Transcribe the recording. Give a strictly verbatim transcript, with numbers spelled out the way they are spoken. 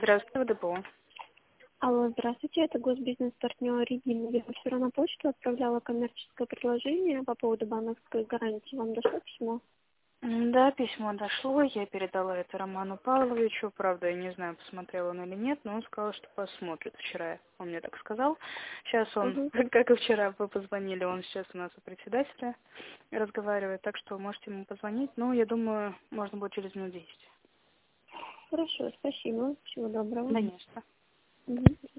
Здравствуйте, ВДПО. Алло, здравствуйте, это госбизнес-партнер Регина. Я вчера на почту отправляла коммерческое предложение по поводу банковской гарантии. Вам дошло письмо? М, Да, письмо дошло, я передала это Роману Павловичу. Правда, я не знаю, посмотрел он или нет, но он сказал, что посмотрит вчера. Он мне так сказал. Сейчас он, Угу. как и вчера вы позвонили, он сейчас у нас у председателя разговаривает, так что можете ему позвонить. Ну, я думаю, можно будет через минут десять. Хорошо, спасибо. Всего доброго. Конечно. Мгм.